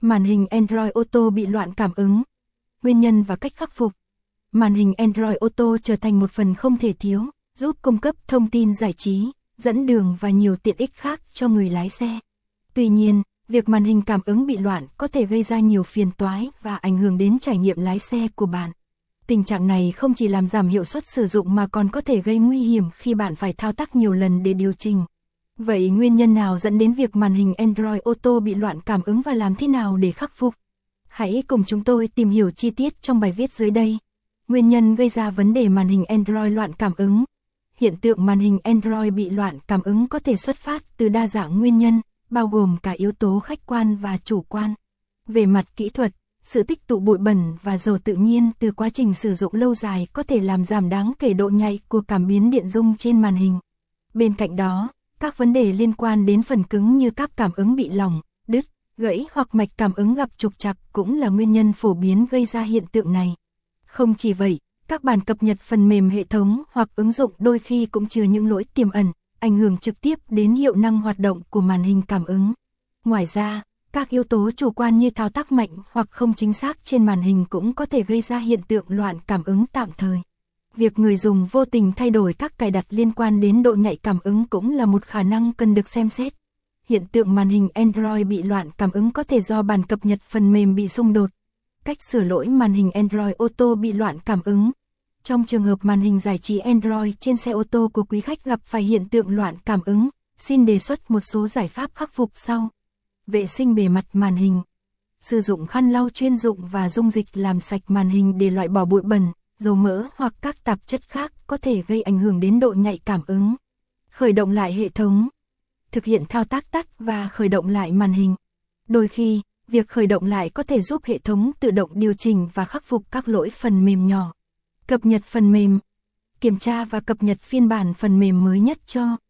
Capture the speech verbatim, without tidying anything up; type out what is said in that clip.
Màn hình Android Auto bị loạn cảm ứng. Nguyên nhân và cách khắc phục. Màn hình Android Auto trở thành một phần không thể thiếu, giúp cung cấp thông tin giải trí, dẫn đường và nhiều tiện ích khác cho người lái xe. Tuy nhiên, việc màn hình cảm ứng bị loạn có thể gây ra nhiều phiền toái và ảnh hưởng đến trải nghiệm lái xe của bạn. Tình trạng này không chỉ làm giảm hiệu suất sử dụng mà còn có thể gây nguy hiểm khi bạn phải thao tác nhiều lần để điều chỉnh. Vậy nguyên nhân nào dẫn đến việc màn hình Android Auto bị loạn cảm ứng và làm thế nào để khắc phục? Hãy cùng chúng tôi tìm hiểu chi tiết trong bài viết dưới đây. Nguyên nhân gây ra vấn đề màn hình Android loạn cảm ứng. Hiện tượng màn hình Android bị loạn cảm ứng có thể xuất phát từ đa dạng nguyên nhân, bao gồm cả yếu tố khách quan và chủ quan. Về mặt kỹ thuật, sự tích tụ bụi bẩn và dầu tự nhiên từ quá trình sử dụng lâu dài có thể làm giảm đáng kể độ nhạy của cảm biến điện dung trên màn hình. Bên cạnh đó, các vấn đề liên quan đến phần cứng như các cảm ứng bị lỏng, đứt, gãy hoặc mạch cảm ứng gặp trục trặc cũng là nguyên nhân phổ biến gây ra hiện tượng này. Không chỉ vậy, các bản cập nhật phần mềm hệ thống hoặc ứng dụng đôi khi cũng chứa những lỗi tiềm ẩn, ảnh hưởng trực tiếp đến hiệu năng hoạt động của màn hình cảm ứng. Ngoài ra, các yếu tố chủ quan như thao tác mạnh hoặc không chính xác trên màn hình cũng có thể gây ra hiện tượng loạn cảm ứng tạm thời. Việc người dùng vô tình thay đổi các cài đặt liên quan đến độ nhạy cảm ứng cũng là một khả năng cần được xem xét. Hiện tượng màn hình Android bị loạn cảm ứng có thể do bản cập nhật phần mềm bị xung đột. Cách sửa lỗi màn hình Android Auto bị loạn cảm ứng. Trong trường hợp màn hình giải trí Android trên xe ô tô của quý khách gặp phải hiện tượng loạn cảm ứng, xin đề xuất một số giải pháp khắc phục sau. Vệ sinh bề mặt màn hình. Sử dụng khăn lau chuyên dụng và dung dịch làm sạch màn hình để loại bỏ bụi bẩn, dầu mỡ hoặc các tạp chất khác có thể gây ảnh hưởng đến độ nhạy cảm ứng. Khởi động lại hệ thống. Thực hiện thao tác tắt và khởi động lại màn hình. Đôi khi, việc khởi động lại có thể giúp hệ thống tự động điều chỉnh và khắc phục các lỗi phần mềm nhỏ. Cập nhật phần mềm. Kiểm tra và cập nhật phiên bản phần mềm mới nhất cho